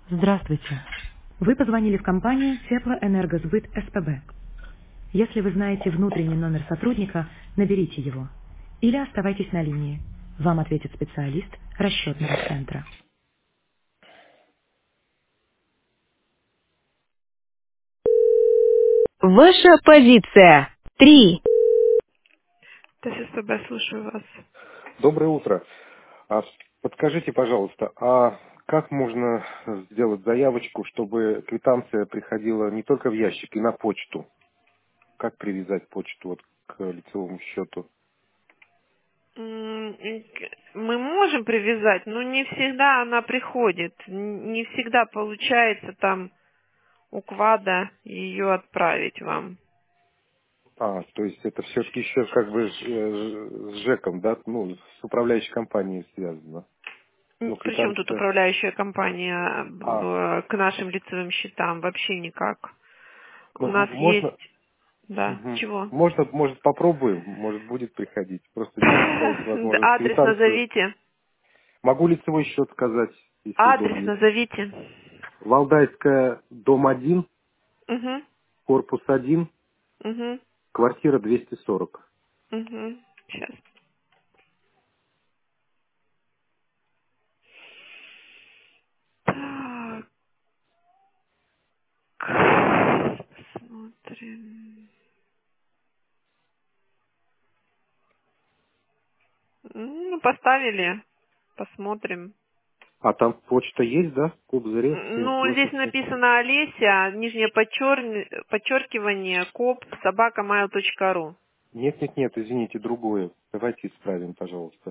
Здравствуйте. Вы позвонили в компанию Теплоэнергосбыт СПБ. Если вы знаете внутренний номер сотрудника, наберите его. Или оставайтесь на линии. Вам ответит специалист расчетного центра. Ваша позиция. 3. ТССБ, слушаю вас. Доброе утро. Подскажите, пожалуйста, а как можно сделать заявочку, чтобы квитанция приходила не только в ящик, и на почту? Как привязать почту вот к лицевому счету? Мы можем привязать, но не всегда она приходит. Не всегда получается там у КВАДа ее отправить вам. То есть это все-таки еще как бы с ЖЭКом, да, ну, с управляющей компанией связано. Ну, Причем тут квитанция. управляющая компания А, к нашим лицевым счетам? Вообще никак. У ну, нас можно, есть... Да, мгм. чего? Может попробуем, может будет приходить. Просто не представляете возможность Адрес квитанцию. назовите. Могу лицевой счет сказать, если Адрес удобнее. назовите. Валдайская, дом 1, Угу, корпус 1, угу, квартира 240. угу. Сейчас. Так. Смотрим. Поставили. Посмотрим. А там почта есть, да? Кобзарев Ну, здесь 7080. написано Олеся, нижнее подчеркивание, коп, собакамайл.ру. Нет, извините, другое. Давайте исправим, пожалуйста.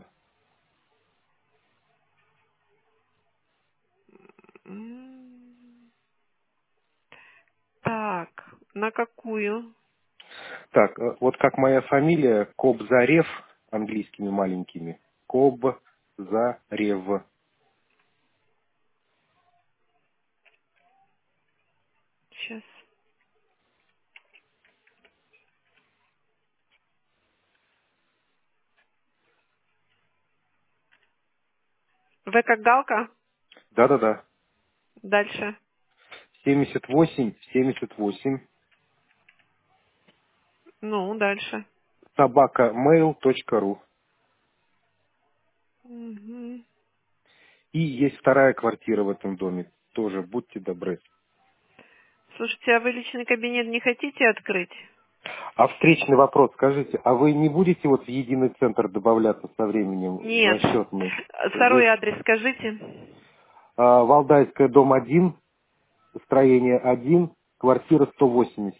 Так, на какую? Так, вот как моя фамилия, Кобзарев, английскими маленькими. Кобзарев. Сейчас. В как галка? Да-да-да. Дальше. 7878 Ну, дальше. собакамейл.ру. Мгм. И есть вторая квартира в этом доме. Тоже будьте добры. Слушайте, а вы личный кабинет не хотите открыть? А встречный вопрос, скажите, а вы не будете вот в единый центр добавляться со временем в Нет. расчетный? Второй Здесь адрес скажите. Валдайская, дом 1, строение 1, квартира 180.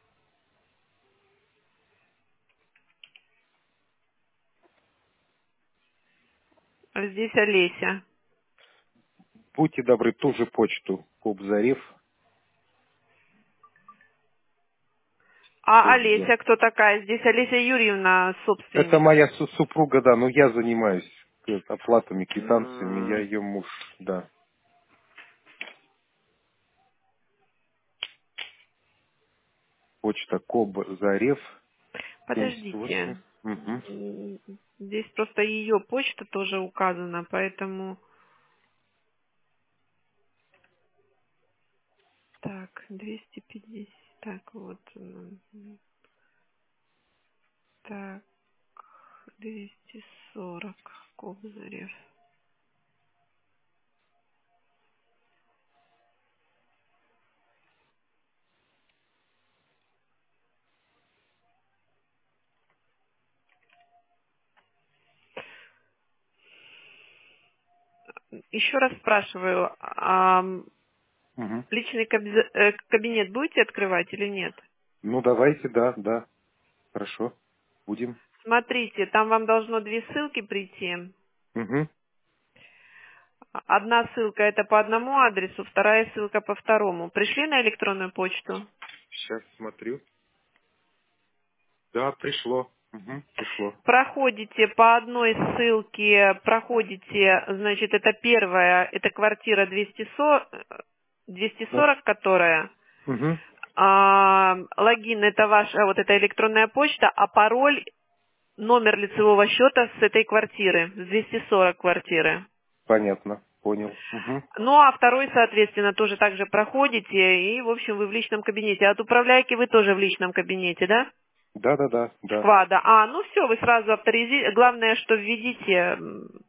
Здесь Олеся. Будьте добры, ту же почту, Кобзарев, А СГ. Олеся кто такая? Здесь Олеся Юрьевна, Это собственник. моя супруга, да, но я занимаюсь оплатами, квитанциями, я М, ее муж, да. Почта Кобзарев, 78. Подождите. Угу. Здесь просто ее почта тоже указана, поэтому... Так, 250. Так, вот. Так, 240. Кобзарев. Еще раз спрашиваю, Угу. личный кабинет будете открывать или нет? Ну, давайте, да, хорошо, будем. Смотрите, там вам должно две ссылки прийти. Угу. Одна ссылка это по одному адресу, вторая ссылка по второму. Пришли на электронную почту? Сейчас смотрю. Да, пришло. Угу, пришло. Проходите по одной ссылке, проходите, значит, это первая, это квартира 240, которая. Угу. Логин это ваша, вот эта электронная почта, а пароль номер лицевого счета с этой квартиры, с 240 квартиры. Понятно. Понял. Угу. Ну, а второй, соответственно, тоже так же проходите, и, в общем, вы в личном кабинете. От управляйки вы тоже в личном кабинете, да? Да. Квада. Ну все, вы сразу авторизируете. Главное, что введите,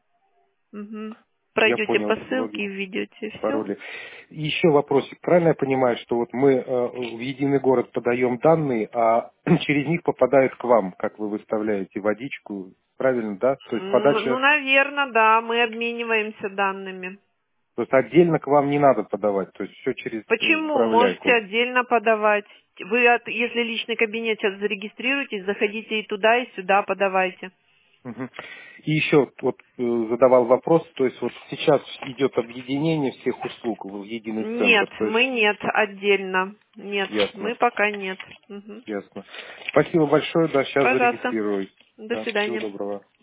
Я пройдете понял. по ссылке и Логин, введете. Все. пароли. И еще вопросик. Правильно я понимаю, что вот мы в единый город подаем данные, а через них попадают к вам, как вы выставляете водичку? Правильно, да? То есть Ну, подача... наверное, да, мы обмениваемся данными. То есть отдельно к вам не надо подавать, то есть все через Почему? Можете управляйку. отдельно подавать. Вы, если личный кабинет сейчас зарегистрируетесь, заходите и туда, и сюда подавайте. Мгм. И еще вот задавал вопрос, то есть вот сейчас идет объединение всех услуг в единый Нет, центр, то есть мы нет, отдельно. Нет, ясно, мы пока нет. Мгм. ясно. Спасибо большое, да, сейчас Пожалуйста. зарегистрируюсь. До Да, всего свидания. доброго.